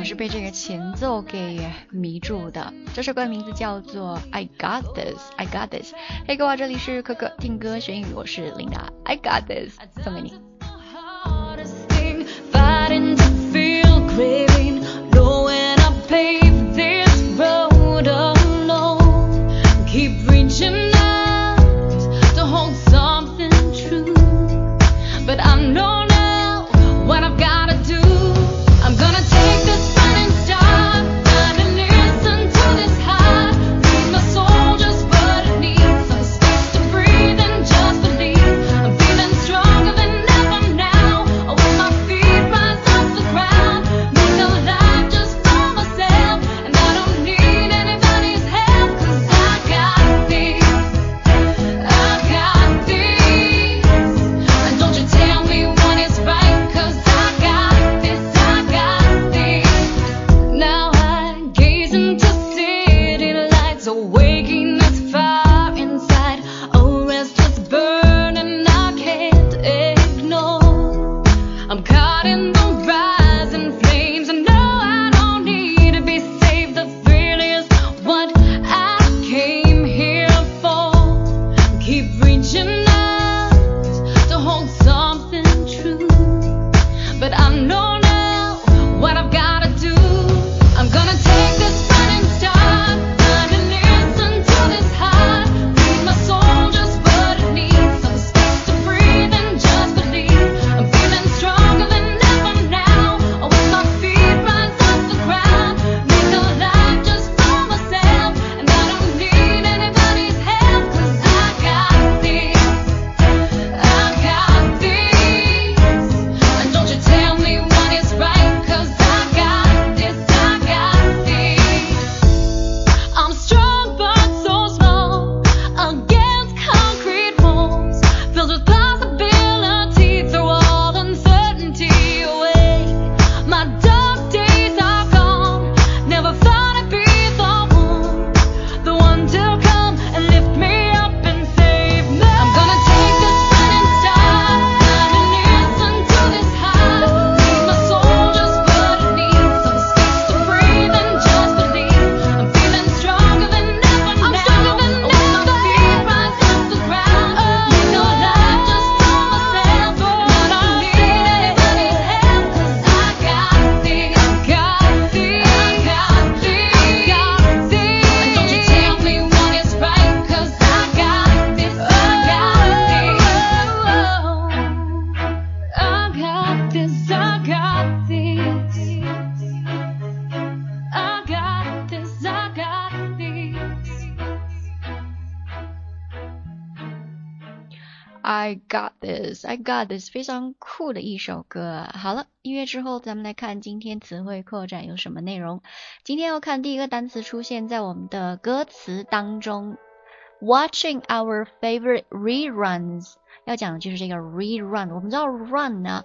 是被这个前奏给迷住的。这首歌的名字叫做 I Got This I Got This。 嘿各位，这里是可可听歌学英语，我是琳达。 I Got This 送给你。I got this, I got this， 非常酷的一首歌。好了，音乐之后咱们来看今天词汇扩展有什么内容。今天要看第一个单词出现在我们的歌词当中， Watching our favorite reruns， 要讲的就是这个 rerun。 我们知道 run 呢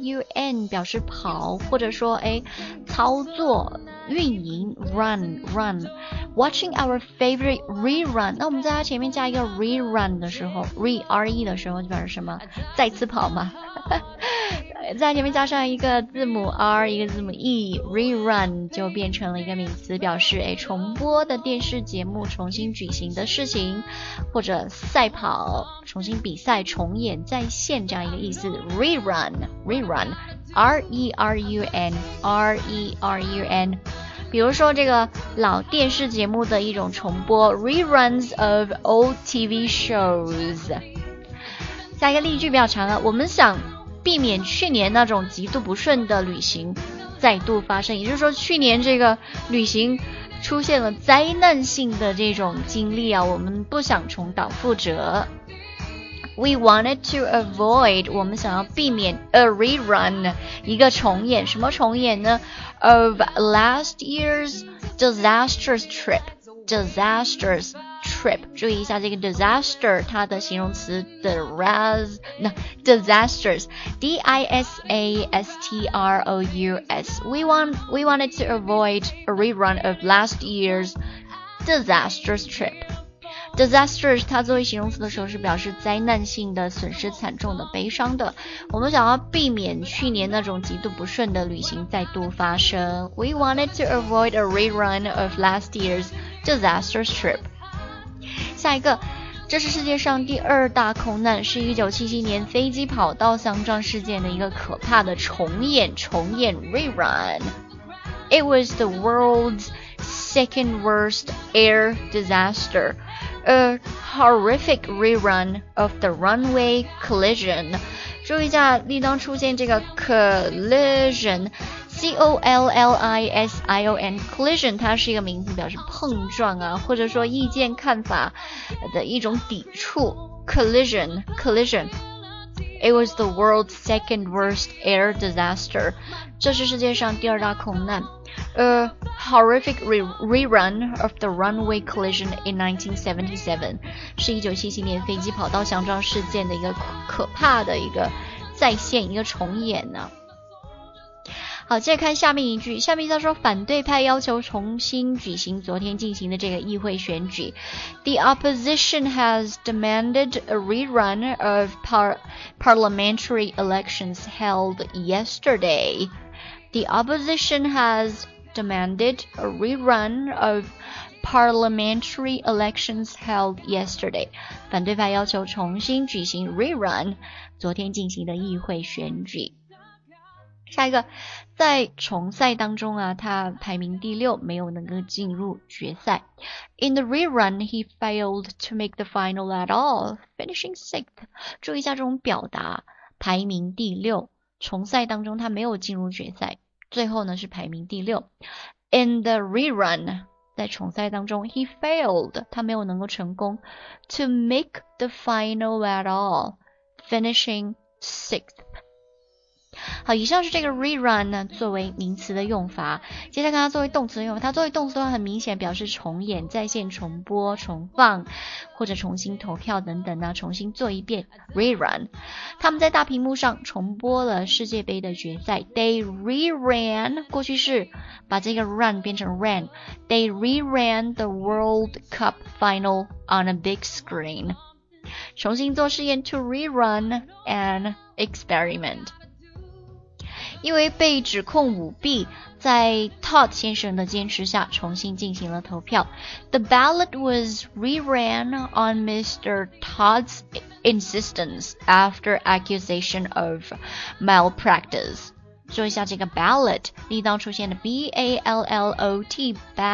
R-U-N 表示跑，或者说操作运营 run。 Watching our favorite rerun， 那我们在它前面加一个 rerun 的时候 re 的时候就表示什么？再次跑嘛在前面加上一个字母 R 一个字母 E， rerun 就变成了一个名词，表示重播的电视节目重新举行的事情，或者赛跑重新比赛重演再现这样一个意思。 rerun R-E-R-U-N 比如说这个老电视节目的一种重播 reruns of old TV shows。 下一个例句比较长啊，我们想避免去年那种极度不顺的旅行再度发生，也就是说去年这个旅行出现了灾难性的这种经历啊，我们不想重蹈覆辙。 We wanted to avoid， 我们想要避免 a rerun， 一个重演。什么重演呢？ Of last year's disastrous trip， 注意一下这个 disaster 它的形容词 disasters D-I-S-A-S-T-R-O-U-S。 We wanted to avoid a rerun of last year's disastrous trip。 Disaster 它作为形容词的时候是表示灾难性的、损失惨重的、悲伤的。我们想要避免去年那种极度不顺的旅行再度发生。We wanted to avoid a rerun of last year's disastrous trip. 下一个，这是世界上第2大空难，是1977年飞机跑道相撞事件的一个可怕的重演 rerun. It was the world's second worst air disaster.A horrific rerun of the runway collision. 注意一下，例当出现这个 collision, C-O-L-L-I-S-I-O-N, collision 它是一个名词，表示碰撞啊，或者说意见看法的一种抵触。collision. It was the world's second worst air disaster. 这是世界上第2大空难。A horrific rerun of the runway collision in 1977 是1977年飞机跑道相撞事件的一个可怕的一个再现，一个重演呢。好，接着看下面一句，下面他说反对派要求重新举行昨天进行的这个议会选举。The opposition has demanded a rerun of parliamentary elections held yesterday. The opposition has demanded a rerun of parliamentary elections held yesterday. 反对派要求重新举行 rerun 昨天进行的议会选举。下一个，在重赛当中啊，他排名第6，没有能够进入决赛。In the rerun, he failed to make the final at all, finishing 6th. 注意一下这种表达，排名第6，重赛当中他没有进入决赛，最后呢是排名第6。In the rerun, 在重赛当中 he failed, 他没有能够成功 to make the final at all, finishing 6th. 好，以上是这个 rerun 呢作为名词的用法，接下来看它作为动词的用法。它作为动词的话很明显表示重演、再现、重播、重放或者重新投票等等呢，重新做一遍 rerun。他们在大屏幕上重播了世界杯的决赛。They reran 过去式，把这个 run 变成 ran. They reran the World Cup final on a big screen. 重新做试验 to rerun an experiment。因为被指控舞弊，在 Todd 先生的坚持下重新进行了投票。The ballot was reran on Mr. Todd's insistence after accusation of malpractice. 说一下这个 ballot 例当出现的 B-A-L-L-O-T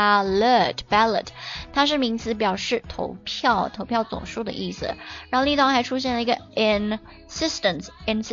ballot 它是名词，表示投票总数的意思。然后例当还出现了一个 insistence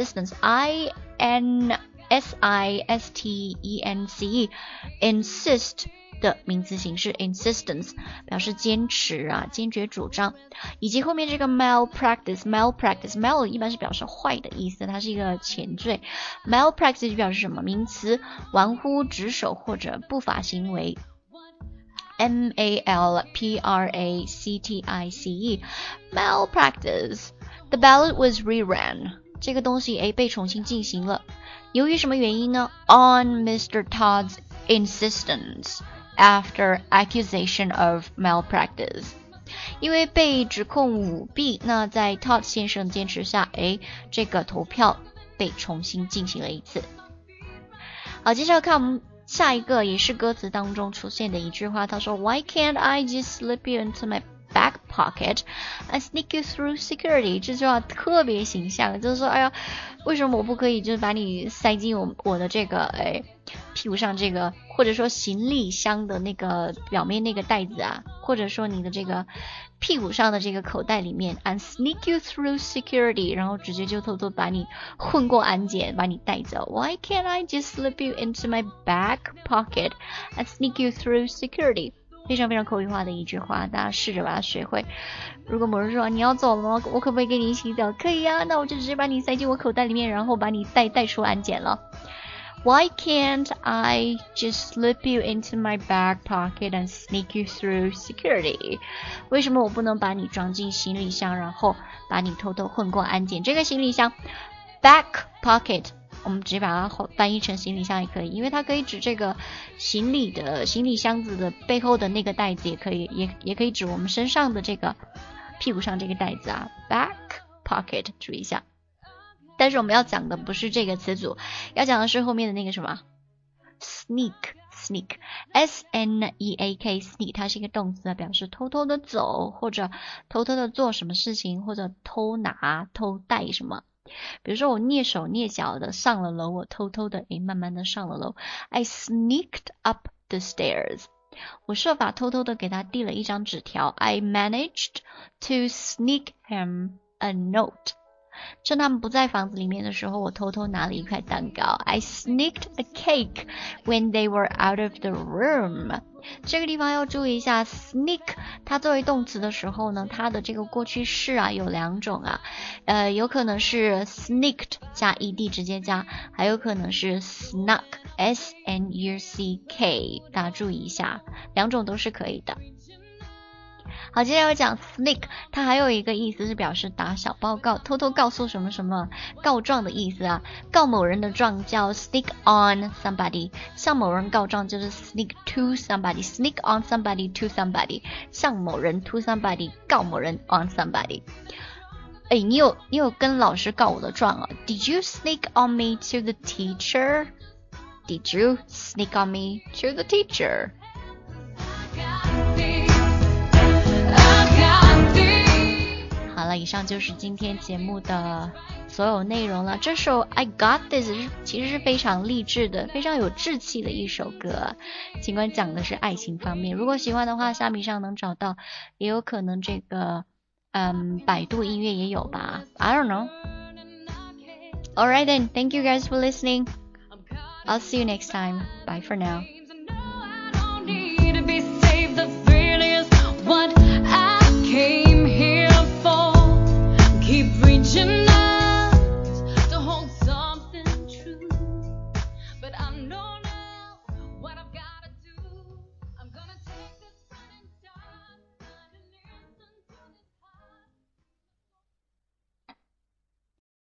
I-N-S-I-S-T-E-N-C-E insist 的名词形式 insistence 表示坚持啊，坚决主张。以及后面这个 malpractice mal 一般是表示坏的意思，它是一个前缀。malpractice 就表示什么？名词，玩忽职守或者不法行为。M-A-L-P-R-A-C-T-I-C-E malpractice. The ballot was reran. 这个东西被重新进行了，由于什么原因呢？ On Mr. Todd's insistence after accusation of malpractice. 因为被指控舞弊，那在 Todd 先生坚持下，这个投票被重新进行了一次。好，接下来看我们下一个也是歌词当中出现的一句话，他说 Why can't I just slip you into my back pocket and sneak you through security. 这句话特别形象，就是说哎呀，为什么我不可以就是把你塞进我的这个屁股上这个，或者说行李箱的那个表面那个袋子啊，或者说你的这个屁股上的这个口袋里面 and sneak you through security， 然后直接就偷偷把你混过安检，把你带走。 Why can't I just slip you into my back pocket and sneak you through security？ 非常非常口语化的一句话，大家试着把它学会。如果某人说你要走了吗？我可不可以跟你一起走？可以啊，那我就直接把你塞进我口袋里面，然后把你带出安检了。Why can't I just slip you into my back pocket and sneak you through security？ 为什么我不能把你装进行李箱，然后把你偷偷混过安检？这个行李箱 back pocket 我们直接把它翻译成行李箱也可以，因为它可以指这个行李箱子的背后的那个袋子，也可以指我们身上的这个屁股上这个袋子啊 ，back pocket， 注意一下。但是我们要讲的不是这个词组，要讲的是后面的那个什么 sneak S-N-E-A-K sneak， 它是一个动词，表示偷偷的走，或者偷偷的做什么事情，或者偷拿偷带什么。比如说我蹑手蹑脚的上了楼，我偷偷的慢慢的上了楼。I sneaked up the stairs， 我设法偷偷的给他递了一张纸条。I managed to sneak him a note， 趁他们不在房子里面的时候，我偷偷拿了一块蛋糕。I sneaked a cake when they were out of the room。 这个地方要注意一下 sneak 它作为动词的时候呢，它的这个过去式啊有两种啊，有可能是 sneaked 加 ed 直接加，还有可能是 snuck S-N-U-C-K， 大家注意一下，两种都是可以的。好，接下来要讲 sneak， 它还有一个意思是表示打小报告，偷偷告诉什么什么，告状的意思啊。告某人的状叫 sneak on somebody， 向某人告状就是 sneak to somebody， sneak on somebody to somebody， 向某人 to somebody， 告某人 on somebody。你有跟老师告我的状啊 ？Did you sneak on me to the teacher? Did you sneak on me to the teacher?好了，以上就是今天节目的所有内容了。这首 I Got This 其实是非常励志的，非常有志气的一首歌，尽管讲的是爱情方面。如果喜欢的话，虾米上能找到，也有可能这个百度音乐也有吧， I don't know. Alright then, thank you guys for listening. I'll see you next time. Bye for now.